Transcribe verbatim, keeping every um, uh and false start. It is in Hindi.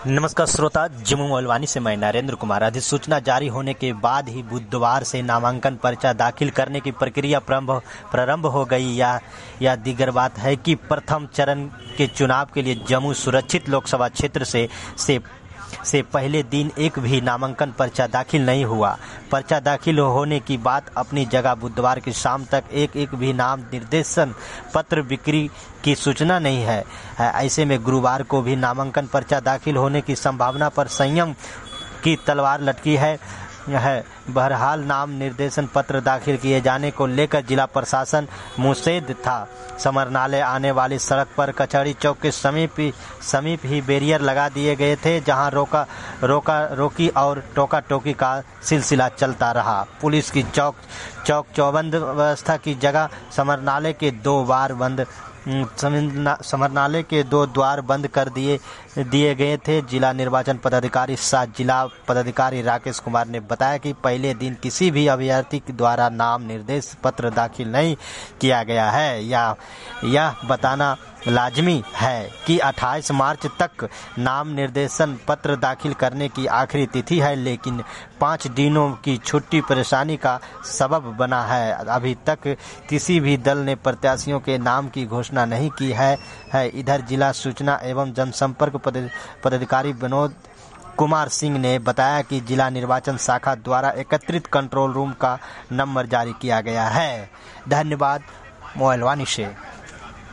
नमस्कार श्रोता, जम्मू मोहलवानी से मैं नरेंद्र कुमार। अधिसूचना जारी होने के बाद ही बुधवार से नामांकन पर्चा दाखिल करने की प्रक्रिया प्रारंभ हो गई। या या दीगर बात है कि प्रथम चरण के चुनाव के लिए जम्मू सुरक्षित लोकसभा क्षेत्र से से से पहले दिन एक भी नामांकन पर्चा दाखिल नहीं हुआ। पर्चा दाखिल होने की बात अपनी जगह बुधवार की शाम तक एक एक भी नाम निर्देशन पत्र बिक्री की सूचना नहीं है। ऐसे में गुरुवार को भी नामांकन पर्चा दाखिल होने की संभावना पर संयम की तलवार लटकी है है बहरहाल नाम निर्देशन पत्र दाखिल किए जाने को लेकर जिला प्रशासन मुस्तैद था। समरनालय आने वाली सड़क पर कचहरी चौक के समीप समीप ही बैरियर लगा दिए गए थे, जहां रोका रोका रोकी और टोका टोकी का सिलसिला चलता रहा। पुलिस की चौक चौक चौबंद व्यवस्था की जगह समरनालय के दो बार बंद समरनालय के दो द्वार बंद कर दिए दिए गए थे। जिला निर्वाचन पदाधिकारी सह जिला पदाधिकारी राकेश कुमार ने बताया कि पहले दिन किसी भी अभ्यर्थी के द्वारा नाम निर्देश पत्र दाखिल नहीं किया गया है। या यह बताना लाजमी है कि अट्ठाईस मार्च तक नाम निर्देशन पत्र दाखिल करने की आखिरी तिथि है, लेकिन पाँच दिनों की छुट्टी परेशानी का सबब बना है। अभी तक किसी भी दल ने प्रत्याशियों के नाम की घोषणा नहीं की है, है। इधर जिला सूचना एवं जनसंपर्क पदाधिकारी विनोद कुमार सिंह ने बताया कि जिला निर्वाचन शाखा द्वारा एकत्रित कंट्रोल रूम का नंबर जारी किया गया है। धन्यवाद। मोहलवानी से